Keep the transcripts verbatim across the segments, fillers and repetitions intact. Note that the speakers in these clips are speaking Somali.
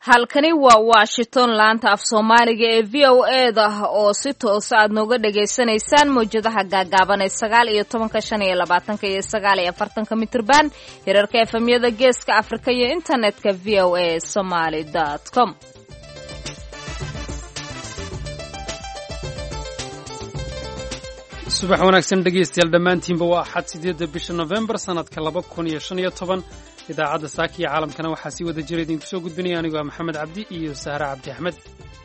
halkani waa Washington laanta af Soomaaliga ee V O A da oo si toos ah aad nooga dhageysanaysaan mowjadaha gaagaaban ee sagaal iyo tobanka shan iyo labaatanka iyo sagaal iyo afartanka mitirban hirarka F M-yada Geeska Afrika iyo internetka v o a somali dot com. subax wanaagsan dhegeystayaal dhammaantiinba waa axad sideedda bisha November sanadka laba kun iyo shan iyo toban idaacadda saaka iyo caalamkana waxaa sii wada jira idinku soo gudbinaya anigu waa maxamed cabdi iyo sahra cabdi axmed.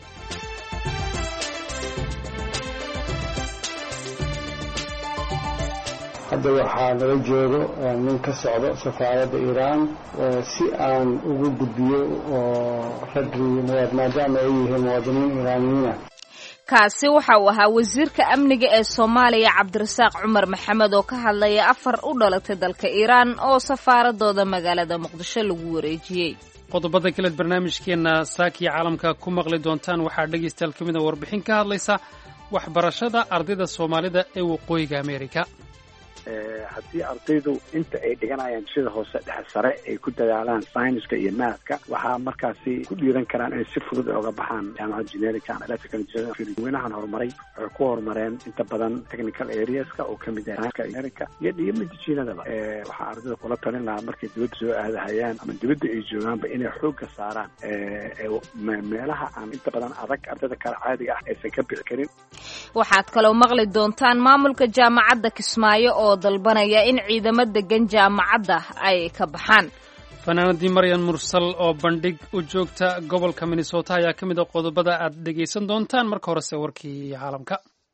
hadda waxaa nala joogo nin ka socdo safaaradda Iiraan si aan ugu gudbiyo oo raggii maadaama ay yihiin muwaadiniin Iiraaniyiin ah. kaasi waxa uu ahaa wasiirka amniga ee Soomaaliya Cabdirasaaq Cumar Maxamed oo ka hadlaya afar u dhalatay dalka Iiraan oo safaaradooda magaalada Muqdisho lagu wareejiyay. qodobada kale barnaamijkeena saakiya caalamka ku maqli doontaan waxaa dhageystayaal ka mid ah warbixin ka hadlaysa waxbarashada ardayda Soomaalida ee waqooyiga Ameerika. haddii ardaydu inta ay dhiganayaan sida hoose dhexe sare ay ku dadaalaan sayniska iyo mathka waxaa markaasi ku dhiiran karaan inay si fudud uga baxaan jaamacadda generica and electrical engineering. weynahan horumaray waxay ku horumareen inta badan technical areaska oo ka mid ah generica iyo dhiyo medicinadaba. waxaa ardayda kula talin lahaa markay dibadda soo aadahayaan ama dibadda ay joogaanba inay xoogga saaraan meelaha aan inta badan adag ardayda kale caadiga ah aysan ka bixi karin. waxaad kaloo maqli doontaan maamulka jaamacadda Kismaayo oo dalbanaya in ciidamada degan jaamacadda ay ka baxaan. fanaanadii Maryan Mursal oo bandhig u joogta gobolka Minnesota ayaa ka mid ah qodobada aad dhageysan doontaan. marka horese warkii caalamka.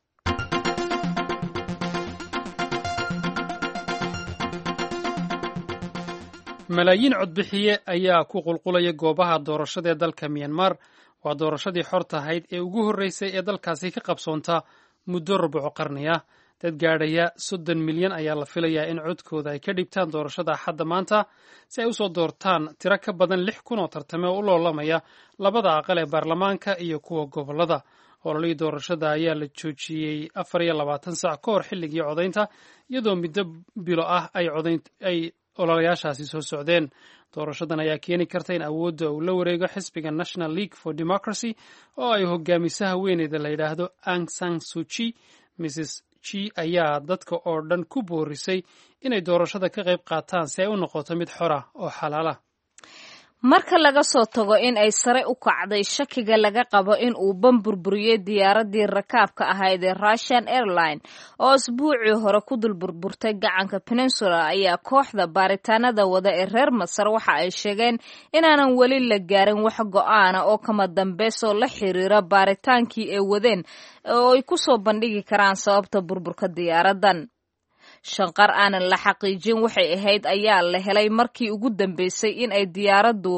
malaayiin codbixiye ayaa ku qulqulaya goobaha doorashada ee dalka Myanmar. waa doorashadii xorta ahayd ee ugu horreysay ee dalkaasi ka qabsoonta muddo rubuc qarni ah. dad gaadhaya soddon milyan ayaa la filayaa in codkooda ay ka dhibtaan doorashada Axadda maanta si ay u soo doortaan tiro ka badan lix kun oo tartame oo u loolamaya labada aqal ee baarlamaanka iyo kuwa gobollada. ololihii doorashada ayaa la joojiyey afar iyo labaatan saac ka hor xilligii codaynta iyadoo muddo bilo ah ay codayn ay ololayaashaasi soo socdeen. doorashadan ayaa keeni karta in awoodda uu la wareego xisbiga National League for Democracy oo ay hogaamisaha weyneeda la yidhaahdo Aung San Suu Kyi. Missus Chi ayaa dadka oo dhan ku boorisay inay doorashada ka qayb qaataan si ay u noqoto mid xor ah oo xalaal ah. marka laga soo tago in ay sare u kacday shakiga laga qabo in uu bam burburiyey diyaaradii rakaabka ahayd ee Russian Airlines oo isbuucii hore ku dul burburtay gacanka Peninsula, ayaa kooxda baaritaanada wada ee reer Masar waxa ay sheegeen inaanan weli la gaarin wax go'aana oo kama dambeysoo la xiriira baaritaankii ay wadeen oo ay ku soo bandhigi karaan sababta burburka diyaaradan. shanqar aanan la xaqiijin waxay ahayd ayaa la helay markii ugu dambeysay in ay diyaaraddu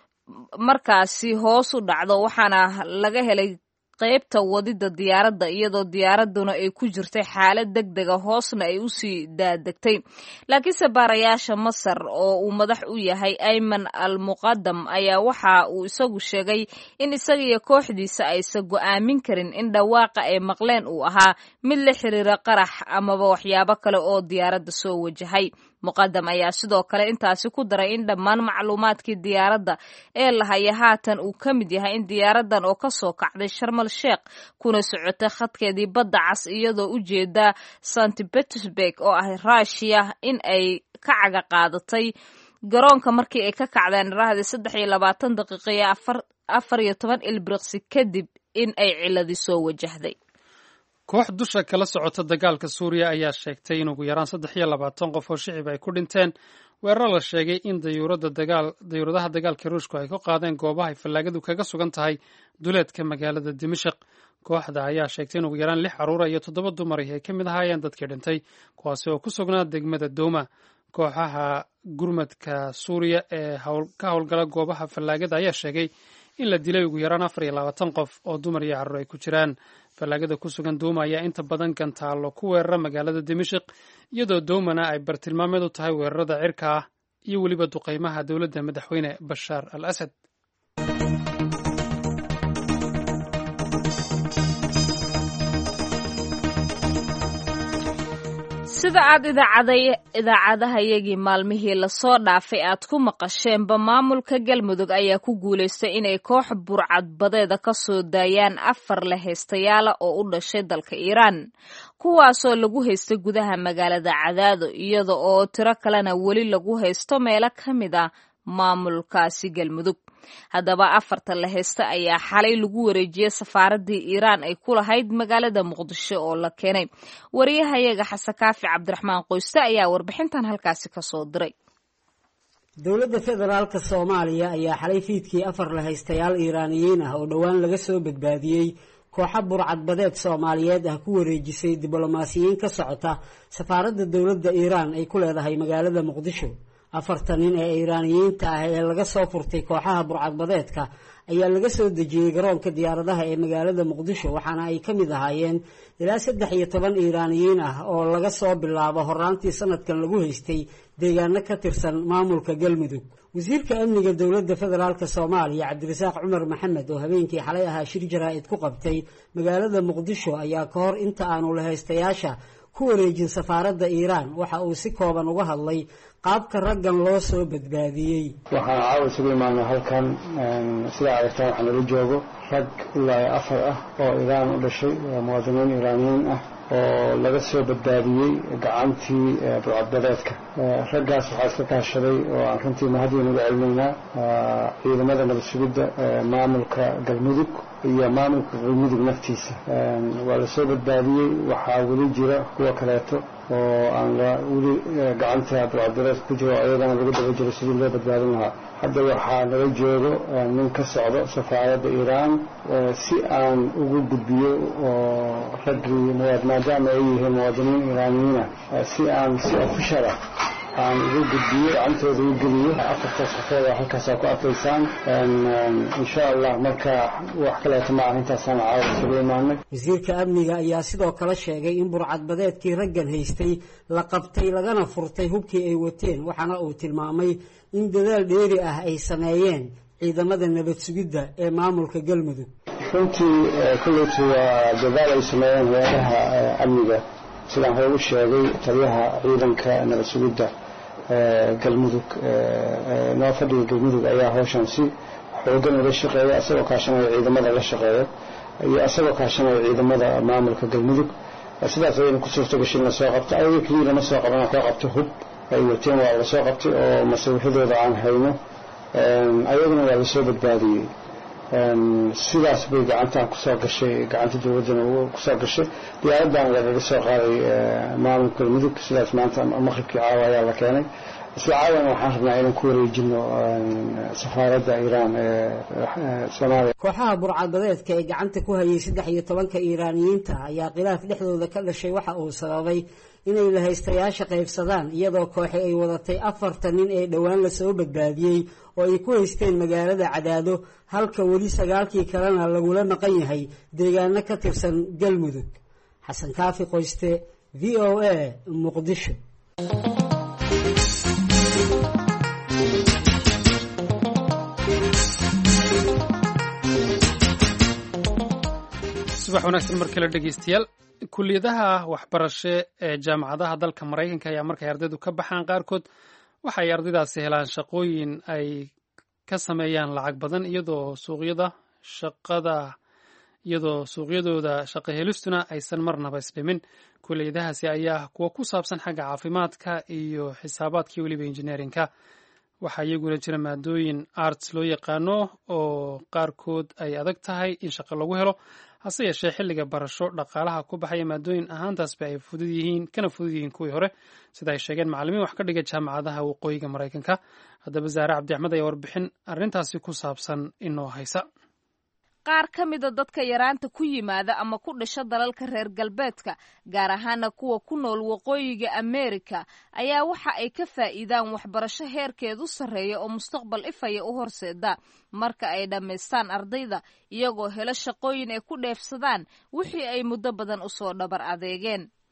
markaasi hoos u dhacdo, waxaana laga helay qaybta wadida diyaaradda iyadoo diyaaraduna ay ku jirtay xaalad degdega hoosna ay u sii daadegtay. laakiinse baarayaasha Masar oo uu madax u yahay Ayman al-Muqaddam ayaa waxa uu isagu sheegay in isaga iyo kooxdiisa aysan go'aamin karin in dhawaaqa ay maqleen uu ahaa mid la xiriira qarax amaba waxyaabo kale oo diyaaradda soo wajahay. Muqaddam ayaa sidoo kale intaasi ku daray in dhammaan macluumaadkii diyaaradda ee la haya haatan uu ka mid yahay in diyaaradan oo ka soo kacday Sharm el-Sheikh kuna socotay khadkeedii badda cas iyadoo u jeeda Saint Petersburg oo ah Russia in ay ka caga qaadatay garoonka markii ay ka kacdeen raahda saddex iyo labaatan daqiiqo iyo afar iyo toban ilbiriqsi kadib in ay ciladi soo wajahday. koox dusha kala socota dagaalka Suuriya ayaa sheegtay in ugu yaraan saddex iyo labaatan qof oo shicib ay ku dhinteen weerar la sheegay in dayuurada dagaal dayuuradaha dagaalka Ruushku ay ku qaadeen goobaha ay fallaagadu kaga sugan tahay duleedka magaalada Dimashq. kooxda ayaa sheegtay in ugu yaraan lix carruur iyo toddoba dumar ay ka mid ahaayeen dadkii dhintay kuwaasi oo ku sugnaa degmada Douma. kooxaha gurmadka Suuriya ee ka howlgala goobaha fallaagada ayaa sheegay in la dilay ugu yaraan afar iyo labaatan qof oo dumar iyo carruur ay ku jiraan. fallaagada ku sugan Douma ayaa inta badan gantaalo ku weerara magaalada Dimashq iyadoo Doumana ay bartilmaameed u tahay weerarada cirka ah iyo weliba duqeymaha dowladda madaxweyne Bashaar al-Asad. sida aad idaacaday idaacadahayagii maalmihii lasoo dhaafay aad ku maqasheenba maamulka galmudug ayaa ku guulaystay inay koox burcadbadeeda ka soo daayaan afar la haystayaala oo u dhashay dalka iiraan kuwaasoo lagu haystay gudaha magaalada Cadaado iyada oo tiro kalena weli lagu haysto meelo ka mid ah maamulkaasi galmudug haddaba afarta la haysta ayaa xalay lagu wareejiyey safaaradii Iiraan ay ku lahayd magaalada Muqdisho oo la keenay wariyahayaga Xasan Kaafi Cabdiraxmaan Qoyste ayaa warbixintan halkaasi ka soo diray dowladda federaalka Soomaaliya ayaa xalay fiidkii afar la haystayaal Iiraaniyiin ah oo dhawaan laga soo badbaadiyey kooxo burcadbadeed Soomaaliyeed ah ku wareejisay diblomaasiyiin ka socota safaaradda dowladda Iiraan ay ku leedahay magaalada Muqdisho afartan nin ee Iiraaniyiinta ah ee laga soo furtay kooxaha burcadbadeedka ayaa laga soo dejiyay garoonka diyaaradaha ee magaalada Muqdisho waxaana ay ka mid ahaayeen ilaa saddex iyo toban Iiraaniyiin ah oo laga soo bilaabo horaantii sanadkan lagu haystay deegaano ka tirsan maamulka Galmudug wasiirka amniga dowladda federaalka Soomaaliya Cabdirasaaq Cumar Maxamed oo habeenkii xalay ahaa shir jaraa'id ku qabtay magaalada Muqdisho ayaa ka hor inta aanu la haystayaasha ku wareejin safaaradda Iiraan waxa uu si kooban uga hadlay qaabka raggan loo soo badbaadiyey waxaan caawa isugu imaanay halkan sida aragtaan waxaa nala joogo rag ilaa afar ah oo Iiraan u dhashay muwaadiniin Iiraaniyiin ah oo laga soo badbaadiyey gacantii burcadbadeedka raggaas waxaa iska kaashaday oo aan runtii mahadin uga celinaynaa ciidamada nabad sugidda maamulka Galmudug iyo maamulka Galmudug naftiisa waa la soo badbaadiyey waxaa weli jira kuwa kaleeto oo aan weli gacanta burcadbadeedka ku jiro ayagana lagu daba jiro sidii loo badbaadin lahaa hadda waxaa nala joogo nin ka socdo safaaradda Iiraan si aan ugu gudbiyo oo raggii maadaama ay yihiin muwaadiniin Iiraaniyiin ah si aan si official ah aan ugu gudbiyo gacantooda u geliyo afarta safaaradda halkaas ku arkaysaan insha Allah marka wax kale ma aha intaasaan caawa isugu imaanay wasiirka amniga ayaa sidoo kale sheegay in burcadbadeedkii raggan haystay la qabtay lagana furtay hubkii ay wateen waxaana uu tilmaamay in dadaal dheeri ah ay sameeyeen ciidamada nabad sugidda ee maamulka Galmudug runtii kulliitu waa dadaal ay sameeyeen hay'adaha amniga sidaan hore u sheegay taliyaha ciidanka nabad sugidda Galmudug noo fadhiga Galmudug ayaa hawshan si xoogan uga shaqeeya asagoo kaashanaya ciidamada la shaqeeya iyo asagoo kaashanaya ciidamada maamulka Galmudug sidaas ayaynu ku suurto gashay la soo qabto ayaga kaliya ma soo qaban ka qabto hub ay wateen waa la soo qabtay oo mas'uuliyadooda aan hayno ayaguna waa la soo badbaadiyey sidaas bay gacanta ku soo gashay gacanta dowladda ku soo gashay diyaaradan laga soo qaaday maamulka Galmudug sidaas maanta maqribkii caawa ayaa la keenay isla caawana waxaan rabnaa inaan ku wareejino safaaradda Iiraan ee Soomaaliya kooxaha burcadbadeedka ee gacanta ku hayay saddex iyo tobanka Iiraaniyiinta ayaa khilaaf dhexdooda ka dhashay waxa uu sababay inay la haystayaasha qaybsadaan iyadoo kooxi ay wadatay afartan nin ee dhawaan la soo badbaadiyey oo ay ku haysteen magaalada Cadaado halka weli sagaalkii kalena lagula maqan yahay deegaano ka tirsan Galmudug Xasan Kaafi Qoyste V O A Muqdisho subax wanaagsan markale dhegeystayaal kulliyadaha waxbarasho ee jaamacadaha dalka Mareykanka ayaa markay ardaydu ka baxaan qaarkood waxa ay ardaydaasi helaan shaqooyin ay ka sameeyaan lacag badan iyadoo suuqyada shaqada iyadoo suuqyadooda shaqo helistuna aysan marnaba isdhimin kulliyadahaasi ayaa kuwa ku saabsan xagga caafimaadka iyo xisaabaadkii weliba engineerinka waxaa iyaguna jira maadooyin arts loo yaqaano oo qaarkood ay adag tahay in shaqo lagu helo hase yeeshee xilliga barasho dhaqaalaha ku baxaya maadooyin ahaantaasba ay fudud yihiin kana fudud yihiin kuwii hore sida ay sheegeen macallimiin wax ka dhiga jaamacadaha waqooyiga Mareykanka haddaba Zaare Cabdi Axmed ayaa warbixin arrintaasi ku saabsan inoo haysa qaar ka mida dadka yaraanta ku yimaada ama ku dhasha dalalka reer galbeedka gaar ahaana kuwa ku nool waqooyiga Ameerika ayaa waxa ay ka faa'iidaan waxbarasho heerkeedu sarreeya oo mustaqbal ifaya u horseeda marka ay dhammaystaan ardayda iyagoo helo shaqooyin ay ku dheefsadaan wixii ay muddo badan u soo dhabar adeegeen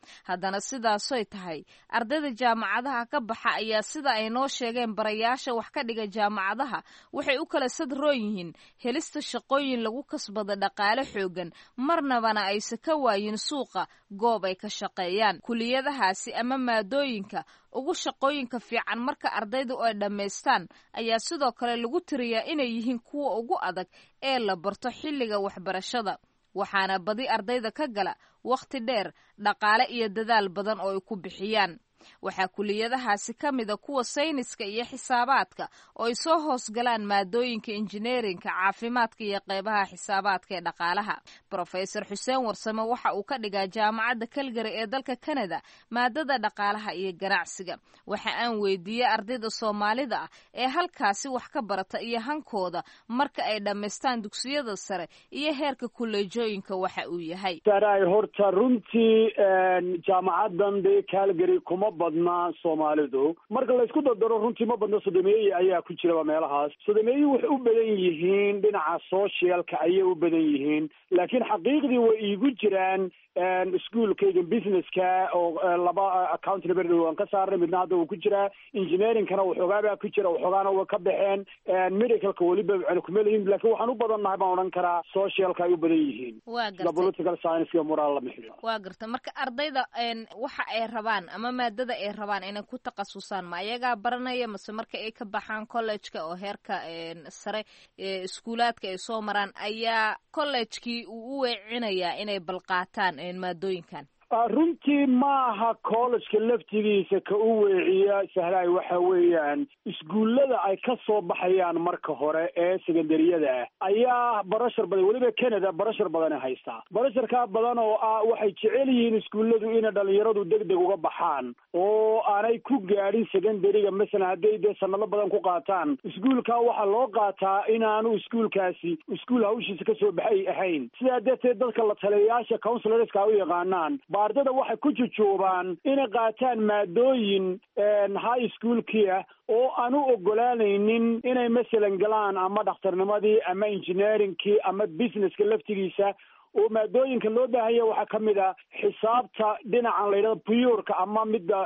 haddana sidaasoy tahay ardayda jaamacadaha ka baxa ayaa sida ay noo sheegeen barayaasha wax ka dhiga jaamacadaha waxay u kala sadroon yihiin helista shaqooyin lagu kasbado dhaqaale xoogan marnabana aysa ka waayin suuqa goob ay ka shaqeeyaan. kuliyadahaasi ama maadooyinka ugu shaqooyinka fiican marka ardaydu ay dhammaystaan ayaa sidoo kale lagu tiriyaa inay yihiin kuwa ugu adag ee la barto xilliga waxbarashada, waxaana badi ardayda ka gala wakhti dheer, dhaqaale iyo dadaal badan oo ay ku bixiyaan. waxaa kuliyadahaasi ka mida kuwa sayniska iyo xisaabaadka oo ay soo hoosgalaan maadooyinka injineerinka, caafimaadka iyo qeybaha xisaabaadka ee dhaqaalaha. Professor xuseen warsame waxa uu ka dhigaa jaamacadda Calgary ee dalka Canada maadada dhaqaalaha iyo ganacsiga. waxa aan weydiiyey ardayda Soomaalida ah ee halkaasi wax ka barata iyo hankooda marka ay dhammaystaan dugsiyada sare iyo heerka kuleejooyinka waxa uu yahay. horta runtii jaamacadan de Calgary kuma badna Soomaalidu, marka la isku dardaro runtii ma badna sodomeeye ayaa ku jira meelahaas. sodomeeye waxay u badan yihiin dhinaca socialka ayay u badan yihiin, laakiin xaqiiqdii way iigu jiraan iskuolkayga businesska oo laba account number waan ka saarnay, midna hadda uu ku jiraa, engineeringkana waxoogaa baa ku jira, waxoogaana way ka baxeen, medicalka weliba waxaan kuma leeyihin, laakiin waxaan u badannahay baan odhan karaa socialka ay u badan yihiin, sida political science iyo moral lama xiriiro. waa garta marka ardayda waxa ay rabaan ama maadada ay rabaan inay ku takhasusaan ma ayagaa baranaya mase marka ay ka baxaan college-ka oo heerka sare iskuulaadka ay soo maraan ayaa college-kii uu u weecinayaa inay balqaataan maadooyinkan? runtii maaha college-ka laftigiisa ka u weeciya sahlaay, waxa weeyaan iskuullada ay ka soo baxayaan marka hore ee secondariyada ah ayaa barashar badan, weliba Canada barashar badan haystaa. barasharkaa badan oo ah waxay jecel yihiin iskuulladu inay dhalinyaradu degdeg uga baxaan oo aanay ku gaadhin secondariga. masalan hadday dee sanado badan ku qaataan iskuulka, waxaa loo qaataa inaanu iskuulkaasi iskuul hawshiisa kasoo baxay ahayn. sidaa darteed dadka la taliyayaasha counselorska u yaqaanaan ardada waxay ku jujuubaan inay qaataan maadooyin high schoolkii ah oo aan u ogolaanaynin inay masalan galaan ama dhakhtarnimadii ama engineeringkii ama businesska laftigiisa. oo maadooyinka loo baahanya waxaa ka mid a xisaabta dhinacan la yidhahdo purka ama midda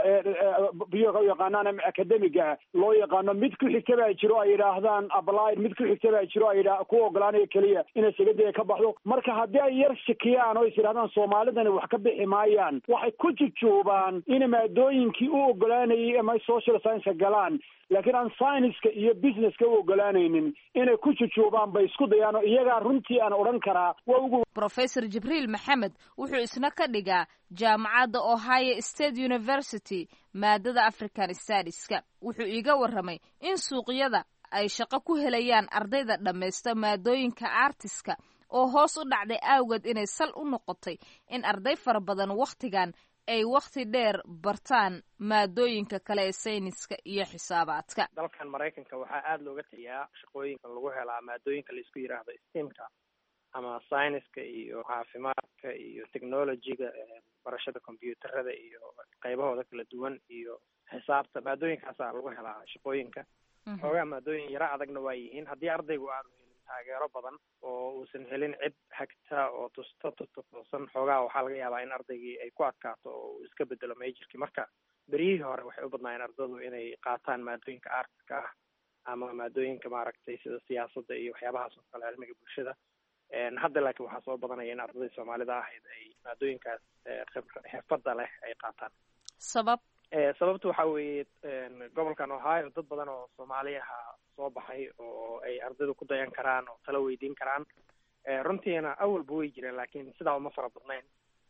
purka u yaqaanaan ama academiga loo yaqaano. mid ku xigta baa jiro ay yidhaahdaan applied, mid ku xigta baa jiro ay yidha ku ogolaanaya keliya inay secondary ka baxdo. marka haddii ay yar shakiyaan oo is yidhahdaan soomaalidani wax ka bixi maayaan, waxay ku jujuubaan inay maadooyinkii u ogolaanayay ama social science galaan, laakiin aan science-ka iyo businesska u ogolaanaynin inay ku jujuubaan bay isku dayaan oo iyagaa runtii aan odhan karaa waa ugu. Professor Jibriil Maxamed wuxuu isna ka dhigaa jaamacadda Ohio State University maadada African Studieska. wuxuu iiga warramay in suuqyada ay shaqo ku helayaan ardayda dhammaysta maadooyinka artiska oo hoos u dhacday awgeed inay sal u noqotay in arday fara badan wakhtigan ay wakhti dheer bartaan maadooyinka kale ee sayniska iyo xisaabaadka. dalkan Mareykanka waxaa aad looga taliyaa shaqooyinka lagu helaa maadooyinka la isku yiraahdo STEM-ka ama sayniska iyo caafimaadka iyo technology-ga, barashada computerada iyo qaybahooda kala duwan iyo xisaabta. maadooyinkaasaa lagu helaa shaqooyinka. xoogaa maadooyin yara adagna waa yihiin haddii ardaygu aanu helin taageero badan oo uusan helin cid hagta oo tusto tutoosan, xoogaa waxaa laga yaabaa in ardaygii ay ku adkaato oo uu iska bedelo majorkii. marka beryihii hore waxay u badnaayeen ardaydu inay qaataan maadooyinka artiska ah ama maadooyinka maaragtay sida siyaasadda iyo waxyaabahaas oo kale, cilmiga bulshada. hadda laakiin waxaa soo badanaya in ardayda Soomaalida ahayd ay maadooyinkaas xirfadda leh ay qaataan. sabab sababtu waxa weeye gobolkan Ohio dad badan oo Soomaaliyaha soo baxay oo ay ardaydu ku dayan karaan oo tala weydiin karaan. runtiina awalba way jireen laakiin sidaa uma fara badnayn.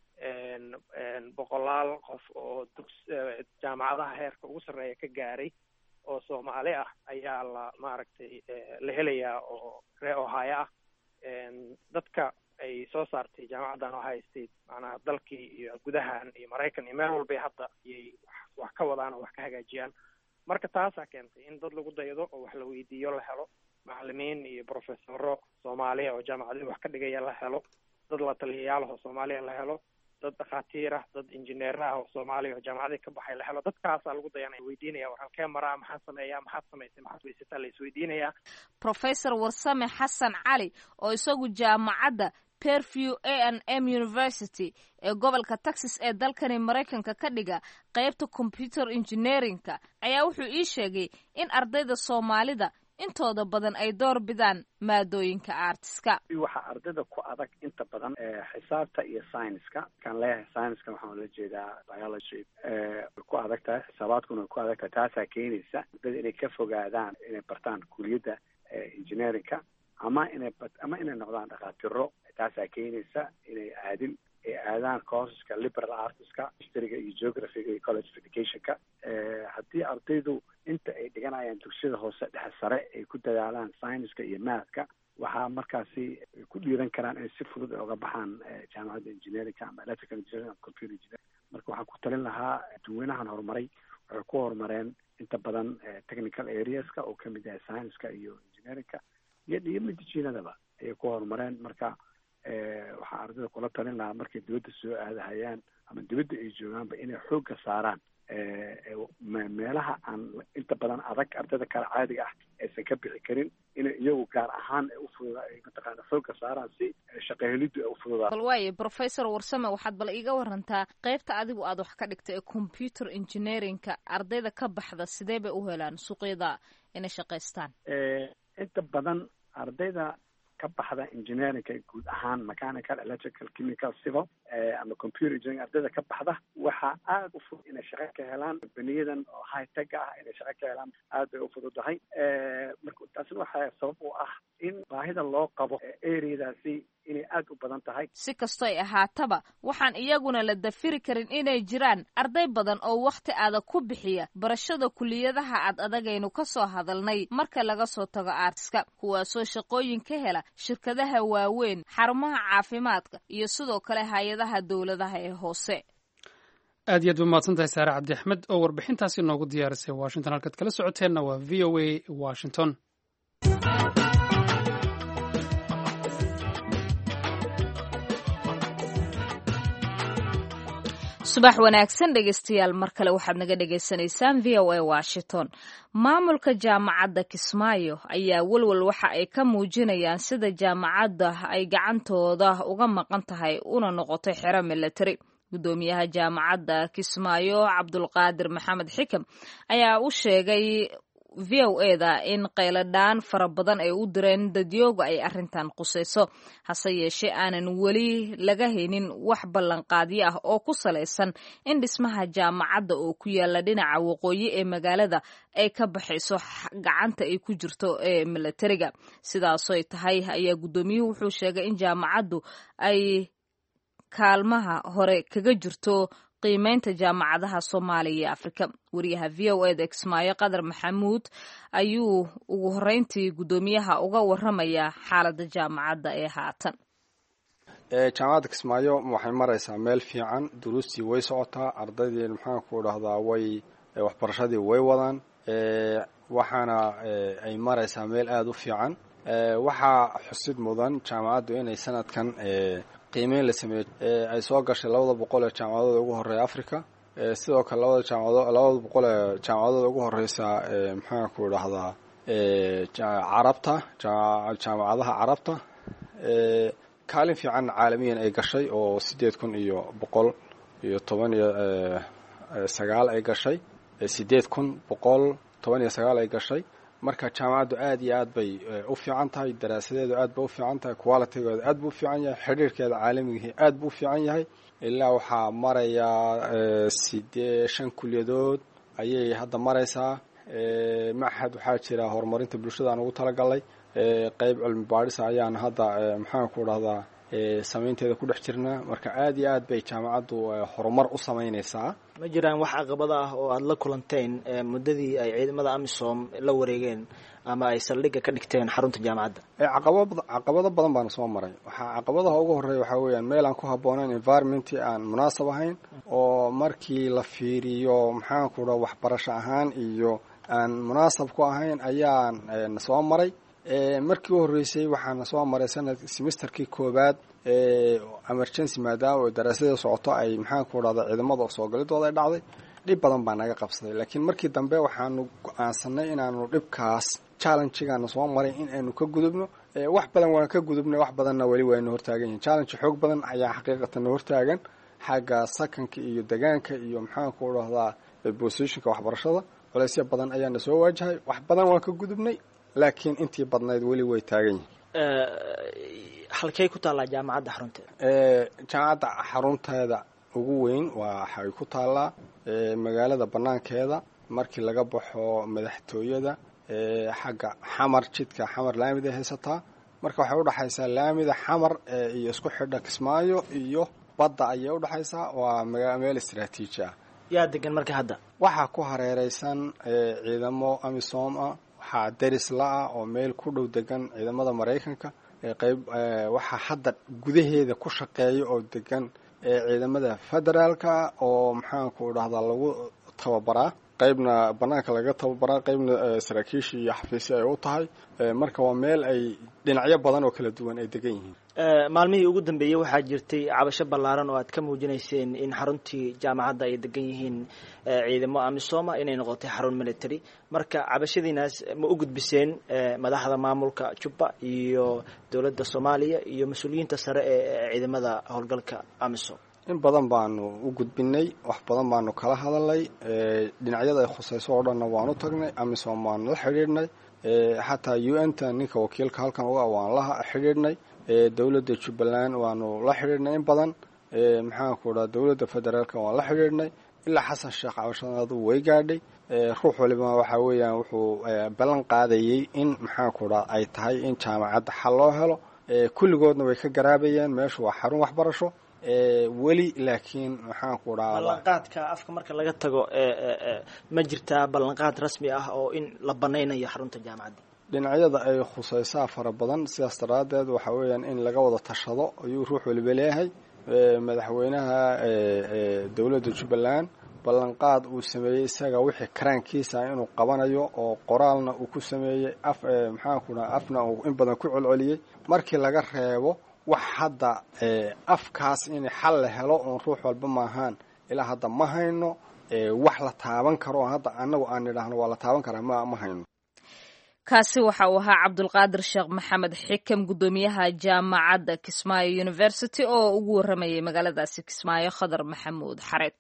boqolaal qof oo dugs jaamacadaha heerka ugu sarreeya ka gaaray oo Soomaali ah ayaa la maaragtay la helayaa oo reer Ohio ah. dadka ay soo saartay jaamacaddan Ohio State macnaha dalkii iyo gudahan iyo Mareykan iyo meel walba hadda iyay wax ka wadaan oo wax ka hagaajiyaan. marka taasaa keentay in dad lagu daydo oo wax la weydiiyo la helo, macallimiin iyo professoro Soomaaliya oo jaamacadii wax ka dhigaya la helo, dad la taliyayaal oo Soomaaliya la helo, dad dhakhaatiir ah, dad injineer ah oo Soomaaliya oo jaamacadii ka baxay la helo. dadkaasaa lagu dayanaya, weydiinaya war halkee maraa, maxaa sameeyaa, maxaad samaysay, maxaad weysataa, la isweydiinayaa. Professor Warsame Xasan Cali oo isagu jaamacadda Fairview A and M University ee gobolka Texas ee dalkani Mareykanka ka dhiga qaybta computer engineering-ka ayaa wuxuu ii sheegay in ardayda Soomaalida intooda badan ay door bidaan maadooyinka artiska. waxa ardayda ku adag inta badan xisaabta iyo science-ka kan leeyahay science-ka waxaan la jeedaa biology ee ku adag tahay xisaabaadkuna ku adag tahay taas keenaysa ardayda inay ka fogaadaan inay bartaan kulliyadda engineering-ka ama inay ama inay noqdaan dhaqaatiiro taas keenaysa inay aadin ee aadaan courseska liberal arts-ka history-ga iyo geography-ga iyo college education-ka ee haddii ardaydu inta ay dhiganayaan dugsiyada hoose dhexe sare ay ku dadaalaan science-ka iyo math-ka waxaa markaasi ku dhiiran karaan inay si fudud uga baxaan jaamacadda engineering-ka ama electrical engineering ama computer engineering. Marka waxaan ku talin lahaa dadweynahan horumaray waxay ku horumareen inta badan technical areas-ka oo kamid yahay science-ka iyo engineering-ka iyo iyo medicinadaba ayay ku horumareen. Marka waxaa ardayda kula talin lahaa markay dibadda soo aadahayaan ama dibadda ay joogaanba inay xoogga saaraan meelaha aan inta badan adag ardayda kale caadiga ah aysan ka bixi karin inay iyagu gaar ahaan u fududa ay mataqaana xoogga saaraan si shaqo heliddu ay u fududaa. bal waaye Professor Warsame waxaad bal iiga warantaa qaybta adigu aad wax ka dhigtay ee computer engineering-ka ardayda ka baxda sidee bay u helaan suuqyada inay shaqaystaan? inta badan ardayda ka baxda engineering-ka guud ahaan mechanical, electrical, chemical, civil ama computer engineering ardayda ka baxda waxaa aada u fudud inay shaqo ka helaan baniyadan oo high tech ah inay shaqo ka helaan aad bay u fududahay. marka taasina waxaa sabab u ah in baahida loo qabo areadaasi inay aad u badan tahay. si kastoo ay ahaataba waxaan iyaguna la dafiri karin inay jiraan arday badan oo waqti adag ku bixiya barashada kulliyadaha aad adagaynu ka soo hadalnay marka laga soo tago artiska kuwaasoo shaqooyin ka hela shirkadaha waaweyn, xarumaha caafimaadka iyo sidoo kale hay-adaha dowladaha ee hoose. aad iyo aad ba mahadsantahay Saare Cabdi Axmed oo warbixintaasi noogu diyaarisay Washington. halkaad kala socoteenna waa V O A Washington. subax wanaagsan dhegeystayaal mar kale waxaad naga dhegaysanaysaan V O A Washington. maamulka jaamacadda Kismaayo ayaa walwal waxa ay ka muujinayaan sida jaamacadda ay gacantooda uga maqan tahay una noqotay xero military. gudoomiyaha jaamacadda Kismaayo Cabdulqaadir Maxamed Xikam ayaa u sheegay V O A da in qayladaan fara badan ay u direen dadyooga ay arrintan qusayso hase yeeshee aanan weli laga haynin wax ballanqaadyo ah oo ku salaysan in dhismaha jaamacadda oo ku yaala dhinaca waqooyi ee magaalada ay ka baxayso gacanta ay ku jirto ee militariga. sidaasoy tahay ayaa gudoomiyuhu wuxuu sheegay in jaamacaddu ay kaalmaha hore kaga jirto qiimeynta jaamacadaha Soomaaliya iyo Afrika. wariyaha V O A da Kismaayo Qadar Maxamuud ayuu ugu horeyntii gudoomiyaha uga waramaya xaaladda jaamacadda ee haatan. ee jaamacadda Kismaayo waxay maraysaa meel fiican, duruustii way socotaa, ardaydii maxaan ku dhahdaa way waxbarashadii way wadaan, ee waxaana ay maraysaa meel aad u fiican. ee waxaa xusid mudan jaamacaddu inay sanadkan ee qiimeyn la sameeyay ee ay soo gashay labada boqol ee jaamacadood ugu horeeya Afrika. ee sidoo kale labada jaamacadood labada boqol ee jaamacadood ugu horeysa ee maxaan ku dhahdaa ee Carabta jaamacadaha Carabta ee kaalin fiican caalamiyan ay gashay oo sideed kun iyo boqol iyo toban iyo sagaal ay gashay sideed kun boqol toban iyo sagaal ay gashay. marka jaamacaddu aad iyo aad bay u fiican tahay, daraasadeedu aad bay u fiican tahay, quality-geedu aad buu u fiican yahay, xiriirkeeda caalamiga aad buu u fiican yahay. ilaa waxaa maraya siddeed shan kulliyadood ayay hadda maraysaa. maxad waxaa jira horumarinta bulshada aan ugu talagalay, qayb cilmi baadhis ayaan hadda maxaan ku dhahdaa samaynteeda ku dhex jirnaa. marka aad iyo aad bay jaamacaddu horumar u samaynaysaa. ma jiraan wax caqabada ah oo aad la kulanteen muddadii ay ciidamada AMISOM la wareegeen ama ay saldhigga ka dhigteen xarunta jaamacadda? caqabado caqabado badan baan soo maray. waxaa caqabadaha ugu horeeya waxaa weeyaan meel aan ku habboonayn, environment aan munaasab ahayn, oo markii la fiiriyo maxaan ku dhaha waxbarasho ahaan iyo aan munaasab ku ahayn ayaan soo maray. markii u horeysay waxaana soo maray sanad semesterkii koobaad ee emergency maadaama oo daraasadda socoto ay maxaan ku dhahdaa ciidamada soo galidooda ay dhacday. dhib badan baa naga qabsaday laakiin markii dambe waxaanu go-aansanay inaanu dhibkaas challengegaana soo maray in aynu ka gudubno wax badan waan ka gudubnay wax badanna weli waynu hortaagan yihiin challenge xoog badan ayaa xaqiiqatan hortaagan xagga sakanka iyo degaanka iyo maxaan ku dhahdaa positionka waxbarashada culaysyo badan ayaana soo waajahay wax badan waan ka gudubnay laakiin intii badnayd weli way taagan yihiin halkay ku taallaa jaamacadda xarunteeda jaamacadda xarunteeda ugu weyn waxay ku taallaa magaalada banaankeeda markii laga baxo madaxtooyada xagga xamar jidka xamar laamida haysataa marka waxay udhaxaysaa laamida xamar iyo isku xidha Kismaayo iyo badda ayay udhaxaysaa waa meel istiraatiiji ah yaa degan marka hadda waxaa ku hareeraysan ciidamo amisom ah waxaa deris la-ah oo meel ku dhow degan ciidamada Maraykanka qayb waxaa hadda gudaheeda ku shaqeeya oo degan ciidamada federaalka oo maxaan ku dhahdaa lagu tababaraa qaybna banaanka laga tababaraa qaybna saraakiisha iyo xafiisyo ay u tahay marka waa meel ay dhinacyo badan oo kala duwan ay degan yihiin maalmihii ugu dambeeyey waxaa jirtay cabasho ballaaran oo aad ka muujinayseen in xaruntii jaamacadda ay degan yihiin ciidamo amisoma inay noqotay xarun military marka cabashadiinaas ma u gudbiseen madaxda maamulka Jubba iyo dowladda Soomaaliya iyo mas-uuliyiinta sare ee ciidamada howlgalka amisom in badan baanu u gudbinay wax badan baanu kala hadalnay dhinacyada ay khusayso oo dhanna waanu tagnay amisom waanu la xidhiidhnay xataa U N ta ninka wakiilka halkan uga waan la xidhiidhnay dowladda Jubbaland waanu la xidhiidhnay in badan maxaan ku dhahaa dowladda federaalka waan la xidhiidhnay ilaa xasan sheekh cabashadaadu way gaadhay ruux waliba waxa weeyaan wuxuu ballan qaadayay in maxaan ku dhahaa ay tahay in jaamacadda xal loo helo kulligoodna way ka garaabayeen meeshu waa xarun waxbarasho weli laakiin maxaan ku dhahaa ballanqaadka afka marka laga tago ma jirtaa ballanqaad rasmi ah oo in la banaynayo xarunta jaamacadda dhinacyada ay khusaysaa fara badan sidaas daraadeed waxa weeyaan in laga wada tashado ayuu ruux waliba leeyahay madaxweynaha dowladda Jubbaland ballanqaad uu sameeyey isaga wixii karaankiisa inuu qabanayo oo qoraalna uu ku sameeyey af maxaan ku dhahaa afna uu in badan ku celceliyey markii laga reebo wax hadda afkaas in xal la helo oo ruux walba maahan ilaa hadda ma hayno wax la taaban karo hadda anagu aan nidhaahno waa la taaban karaa ma ma hayno kaasi waxa uu ahaa Cabdulqaadir Sheekh Maxamed Xikam gudoomiyaha jaamacadda Kismaayo University oo ugu waramayay magaaladaasi Kismaayo Khadar Maxamuud Xareed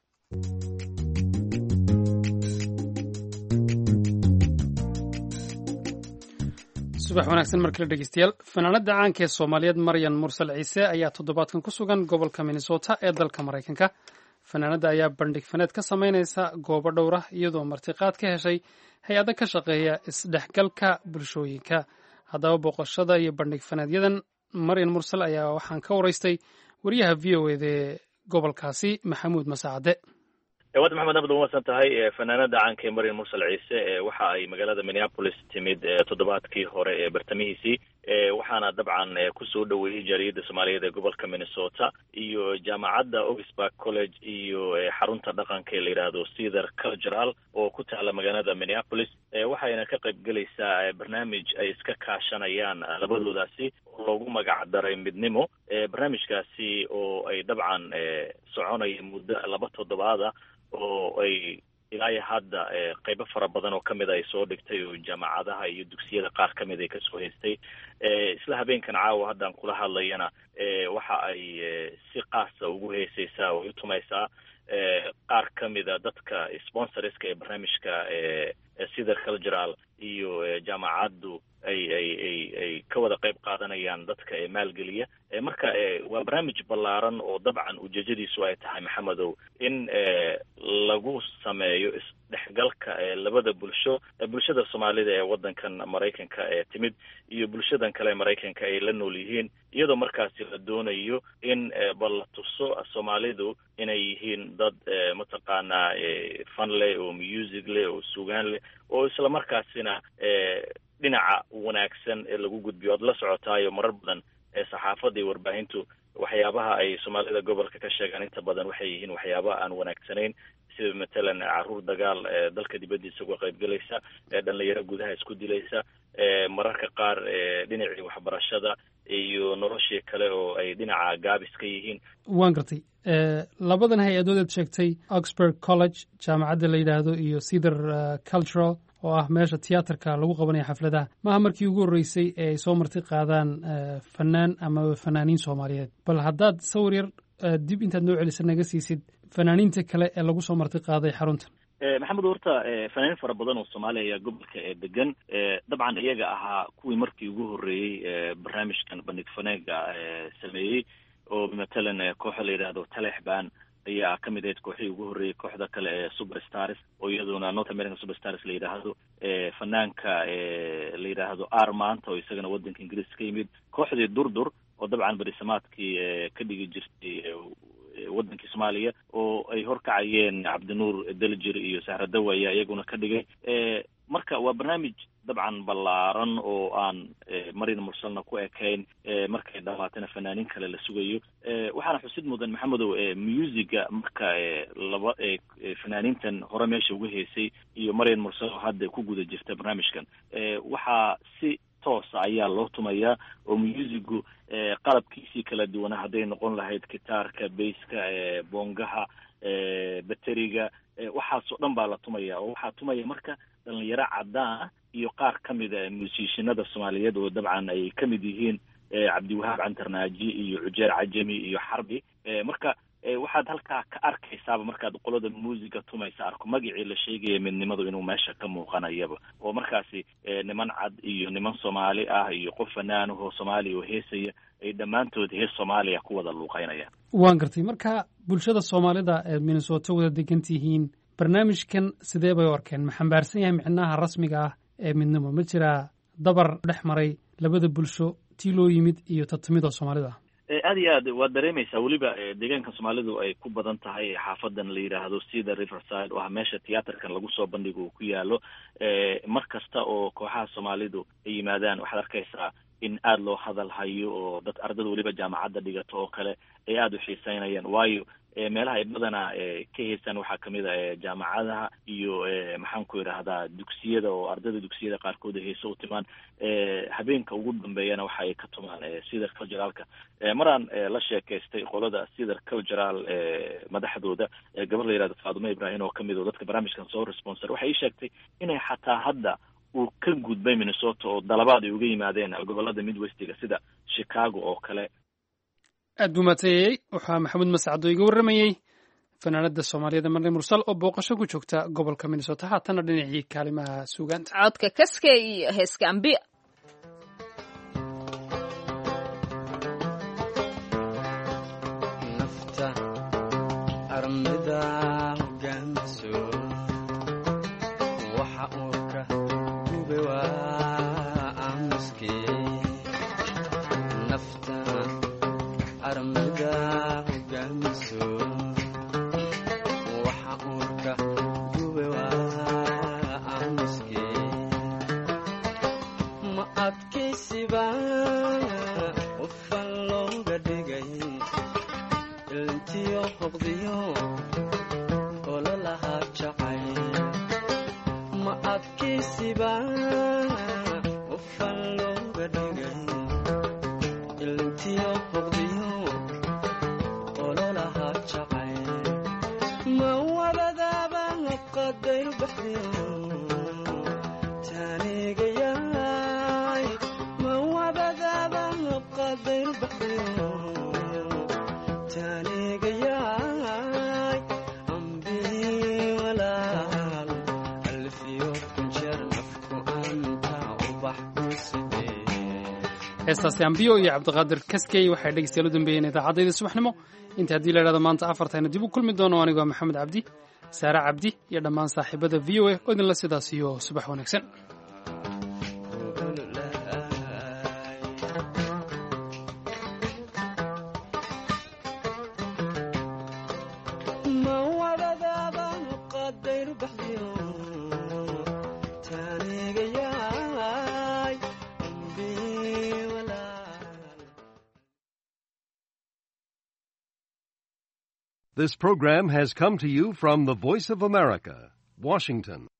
subax wanaagsan markale dhegeystayaal fanaanada caanka ee Soomaaliyeed Maryan Mursal Ciise ayaa toddobaadkan ku sugan gobolka Minnesota ee dalka Mareykanka fanaanada ayaa bandhig faneed ka sameynaysa goobo dhowr ah iyadoo martiqaad ka heshay hay-ada ka shaqeeya isdhexgalka bulshooyinka haddaba booqashada iyo bandhig faneedyadan Maryan Mursal ayaa waxaan ka waraystay wariyaha V O A ee gobolkaasi Maxamuud Masaacade wad maxamed abad wasan tahay fanaanada caanka ee Maryan Mursal Ciise waxa ay magaalada Minneapolis timid toddobaadkii hore ee bartamihiisii waxaana dabcan ku soo dhaweeyay jaariyadda Soomaaliyeed ee gobolka Minnesota iyo jaamacadda Augsburg College iyo xarunta dhaqanka ee la yiraahdo Cedar Cultural oo ku taala magaalada Minneapolis waxayna ka qayb galaysaa barnaamij ay iska kaashanayaan labadoodaasi oo loogu magac daray midnimo barnaamijkaasi oo ay dabcan soconaya muddo laba toddobaad ah oo ay ilaa hadda qaybo fara badan oo kamid ay soo dhigtay oo jaamacadaha iyo dugsiyada qaar kamid ay kasoo haystay isla habeenkan caawa haddaan kula hadlayana waxa ay si qaasa ugu heesaysaa oo u tumaysaa qaar kamida dadka sponsorska ee barnaamijka Cedar Cultural iyo jaamacaddu ay ay ay ay ka wada qayb qaadanayaan dadka ee maalgeliya marka waa barnaamij ballaaran oo dabcan ujeedadiisu ay tahay maxamedow in lagu sameeyo isdhexgalka labada bulsho bulshada Soomaalida ee wadankan Mareykanka ee timid iyo bulshadan kale Mareykanka ay la nool yihiin iyadoo markaasi la doonayo in bal tuso Soomaalidu inay yihiin dad mataqaanaa fan leh oo music leh oo suugaan leh oo isla markaasina dhinaca wanaagsan ee lagu gudbiyo ad la socotaayo marar badan ee saxaafadda iyo warbaahintu waxyaabaha ay Soomaalida gobolka ka sheegaan inta badan waxay yihiin waxyaabo aan wanaagsanayn sida matalan caruur dagaal dalka dibadiisa uga qayb galaysa dhalinyaro gudaha isku dilaysa mararka qaar dhinacii waxbarashada iyo noloshii kale oo ay dhinaca gaabis ka yihiin. waan gartay labadan hay-adood aad sheegtay Oxford College jaamacadda la yidhaahdo iyo Cedar Cultural oo ah meesha tiyaatarka lagu qabanayo xafladaha maaha markii ugu horreysay ee ay soo marti qaadaan fanaan ama fanaaniin soomaaliyeed bal haddaad sawir yar dib intaad noo celisa naga siisid fanaaniinta kale ee lagu soo marti qaaday xaruntan. maxamed horta fanaaniin fara badan oo soomaaliya ayaa gobolka ee degan dabcan iyaga ahaa kuwii markii ugu horreeyey barnaamijkan bandhig faneega sameeyey oo matalan kooxa la yidhaahdo talexban ayaa ka mid ahayd kooxii ugu horreeyey kooxda kale ee superstars oo iyaduna north american superstars la yidhaahdo fanaanka la yidhaahdo ar maanta oo isagana waddanka ingiriis ka yimid kooxdii durdur oo dabcan barisamaadkii ka dhigi jirtay waddankii soomaaliya oo ay horkacayeen cabdinuur daljir iyo sahradow ayaa iyaguna ka dhigay marka waa barnaamij dabcan ballaaran oo aan marina mursalna ku ekayn markay dhamaatana fanaaniin kale la sugayo waxaana xusid mudan maxamedow musiga marka laba fanaaniintan hore meesha uga heysay iyo marina mursal oo hadda ku guda jirta barnaamijkan waxaa si toosa ayaa loo tumayaa oo musigu qalabkiisii kala duwana hadday noqon lahayd gitaarka bayska bongaha bateriga waxaasoo dhan baa la tumaya oo waxaa tumaya marka dhalinyaro caddaan ah iyo qaar ka mida musishinada soomaaliyeed oo dabcan ay ka mid yihiin cabdiwahaab cantarnaaji iyo cujeer cajami iyo xarbi marka waxaad halkaa ka arkaysaaba markaad qolada muusiga tumaysa arko magacii la sheegaya midnimadu inuu meesha ka muuqanayaba oo markaasi niman cad iyo niman soomaali ah iyo qof fanaanahoo soomaaliya oo heesaya ay dhammaantood hees soomaaliya ku wada luuqaynayaan. waan gartay marka bulshada soomaalida ee minnesota wada degan tihiin barnaamijkan sidee bay u arkeen ma xambaarsan yahay micnaha rasmiga ah ee midnimo ma jiraa dabar dhex maray labada bulsho tii loo yimid iyo tatamida soomaalida aad iyo aad waad dareemaysaa weliba deegaanka soomaalidu ay ku badan tahay xaafadan la yidhaahdo sida riverside oo ah meesha tiyaatarkan lagu soo bandhigo uu ku yaalo mar kasta oo kooxaha soomaalidu ay yimaadaan waxaad arkaysaa in aada loo hadal hayo oo dad ardada weliba jaamacadda dhigato oo kale ay aada u xiiseynayaan waayo meelaha ay badanaa ka heystaan waxaa kamid a jaamacadaha iyo maxaan ku idhaahdaa dugsiyada oo ardada dugsiyada qaarkood ay heese u timaan habeenka ugu dambeeyana waxa ay ka tumaan cedar culturalka maraan la sheekaystay qolada cedar cultural madaxdooda gabar la yihahdo faadumo ibrahim oo kamid oo dadka barnaamijkan soo responsor waxay ii sheegtay inay xataa hadda uu ka gudbay minnesota oo dalabaad ay uga yimaadeen gobolada midwestiga sida chicago oo kale. aad buu maatayey waxaa maxamuud mascado iga warramayey fanaanada soomaaliyeed marne mursal oo booqasho ku joogta gobolka minnesota haatana dhinacii kaalimaha suugaanta codka kaske iyo heeska ambiya. nafta armida hogaanso waxa uurka gube waa aamuske nafta armida hogaanso waxa uurka gube waa aamuske ma adkaysiba ufan looga dhigay ilntiyo hoqdiyo ololaha jacay ma adkaysiba ufan looga dhigay ilntiyo hoqdiyo ololaha jacay ma wabadaaba qadayr baxdiyo taanigayaay ma wabadaaba qadayr baxdiyo taanigayaay ambii walaal alfiyo kunjeer nafku anta ubax ku sidee. heestaasi ambiyo iyo cabdiqaadir kaskey waxay dhegeystayaal u dambeeyeen idaacadayda subaxnimo inta haddii la idhahdo maanta afartayna dib u kulmi doono anigoo maxamed cabdi saare cabdi iyo dhammaan saaxiibada v o a oo idinla sidaas iyo subax wanaagsan. This program has come to you from the Voice of America, Washington.